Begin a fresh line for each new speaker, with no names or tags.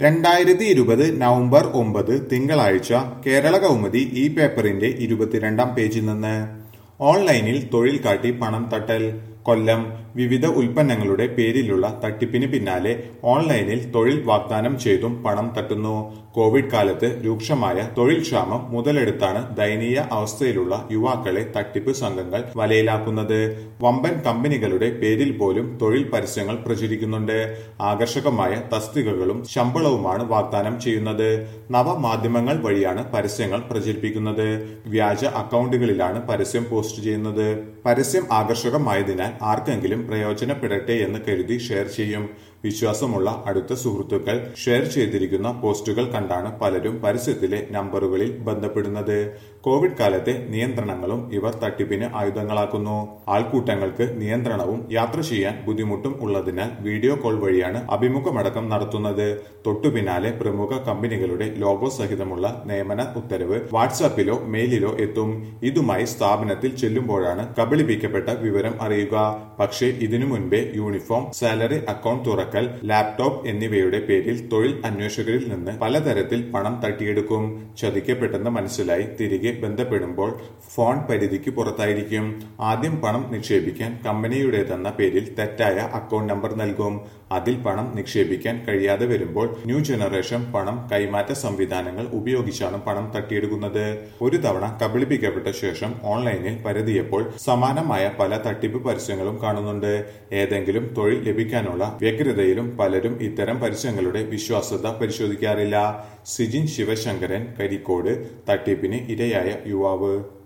2020 November 9 തിങ്കളാഴ്ച കേരള കൗമുദി ഈ പേപ്പറിന്റെ 22-ാം പേജിൽ നിന്ന് ഓൺലൈനിൽ തൊഴിൽ കാട്ടി പണം തട്ടൽ. കൊല്ലം വിവിധ ഉൽപ്പന്നങ്ങളുടെ പേരിലുള്ള തട്ടിപ്പിന് പിന്നാലെ ഓൺലൈനിൽ തൊഴിൽ വാഗ്ദാനം ചെയ്തും പണം തട്ടുന്നു. കോവിഡ് കാലത്ത് രൂക്ഷമായ തൊഴിൽ ക്ഷാമം മുതലെടുത്താണ് ദയനീയ അവസ്ഥയിലുള്ള യുവാക്കളെ തട്ടിപ്പ് സംഘങ്ങൾ വലയിലാക്കുന്നത്. വമ്പൻ കമ്പനികളുടെ പേരിൽ പോലും തൊഴിൽ പരസ്യങ്ങൾ പ്രചരിക്കുന്നുണ്ട്. ആകർഷകമായ തസ്തികകളും ശമ്പളവുമാണ് വാഗ്ദാനം ചെയ്യുന്നത്. നവമാധ്യമങ്ങൾ വഴിയാണ് പരസ്യങ്ങൾ പ്രചരിപ്പിക്കുന്നത്. വ്യാജ അക്കൗണ്ടുകളിലാണ് പരസ്യം പോസ്റ്റ് ചെയ്യുന്നത്. പരസ്യം ആകർഷകമായതിനാൽ ആർക്കെങ്കിലും പ്രയോജനപ്പെടട്ടെ എന്ന് കരുതി ഷെയർ ചെയ്യും. വിശ്വാസമുള്ള അടുത്ത സുഹൃത്തുക്കൾ ഷെയർ ചെയ്തിരിക്കുന്ന പോസ്റ്റുകൾ കണ്ടാണ് പലരും പരസ്യത്തിലെ നമ്പറുകളിൽ ബന്ധപ്പെടുന്നത്. കോവിഡ് കാലത്തെ നിയന്ത്രണങ്ങളും ഇവർ തട്ടിപ്പിന് ആയുധങ്ങളാക്കുന്നു. ആൾക്കൂട്ടങ്ങൾക്ക് നിയന്ത്രണവും യാത്ര ചെയ്യാൻ ബുദ്ധിമുട്ടും ഉള്ളതിനാൽ വീഡിയോ കോൾ വഴിയാണ് അഭിമുഖമടക്കം നടത്തുന്നത്. തൊട്ടുപിന്നാലെ പ്രമുഖ കമ്പനികളുടെ ലോഗോ സഹിതമുള്ള നിയമന ഉത്തരവ് വാട്സാപ്പിലോ മെയിലിലോ എത്തും. ഇതുമായി സ്ഥാപനത്തിൽ ചെല്ലുമ്പോഴാണ് കബളിപ്പിക്കപ്പെട്ട വിവരം അറിയുക. പക്ഷേ ഇതിനു മുൻപേ യൂണിഫോം, സാലറി അക്കൗണ്ട് തുറക്കൽ, ലാപ്ടോപ്പ് എന്നിവയുടെ പേരിൽ തൊഴിൽ അന്വേഷകരിൽ നിന്ന് പലതരത്തിൽ പണം തട്ടിയെടുക്കും. ചതിക്കപ്പെട്ടെന്ന് മനസ്സിലായി തിരികെ ബന്ധപ്പെടുമ്പോൾ ഫോൺ പരിധിക്ക് പുറത്തായിരിക്കും. ആദ്യം പണം നിക്ഷേപിക്കാൻ കമ്പനിയുടേതെന്ന പേരിൽ തെറ്റായ അക്കൗണ്ട് നമ്പർ നൽകും. അതിൽ പണം നിക്ഷേപിക്കാൻ കഴിയാതെ വരുമ്പോൾ ന്യൂ ജനറേഷൻ പണം കൈമാറ്റ സംവിധാനങ്ങൾ ഉപയോഗിച്ചാണ് പണം തട്ടിയെടുക്കുന്നത്. ഒരു തവണ കബളിപ്പിക്കപ്പെട്ട ശേഷം ഓൺലൈനിൽ പരതിയപ്പോൾ സമാനമായ പല തട്ടിപ്പ് പരസ്യങ്ങളും കാണുന്നുണ്ട്. ഏതെങ്കിലും തൊഴിൽ ലഭിക്കാനുള്ള വ്യഗ്രതയിലും പലരും ഇത്തരം പരസ്യങ്ങളുടെ വിശ്വാസ്യത പരിശോധിക്കാറില്ല. സിജിൻ ശിവശങ്കരൻ, കരിക്കോട്. തട്ടിപ്പിന് ഇരയായ യുവാവ്.